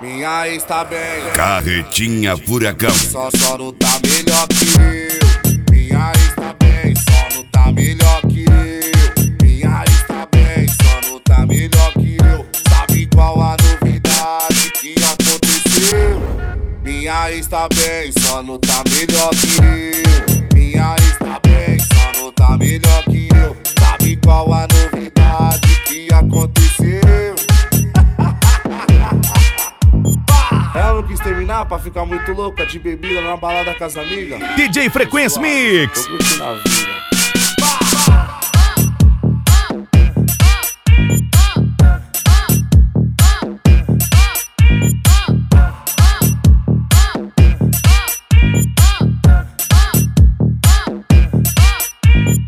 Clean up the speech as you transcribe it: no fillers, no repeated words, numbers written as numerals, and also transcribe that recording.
Minha ex tá bem. Carretinha Furacão. Só não tá melhor que eu. Minha ex tá bem, só não tá melhor que eu. Minha ex tá bem, só não tá melhor que eu. Sabe qual a novidade que aconteceu? Minha ex tá bem, só não tá melhor que eu. Minha ex tá bem, só não tá melhor que eu. Sabe qual a novidade que aconteceu? Ela não quis terminar pra ficar muito louca de bebida na balada com as amigas. DJ Frequência Mix. Tô curtindo a vida.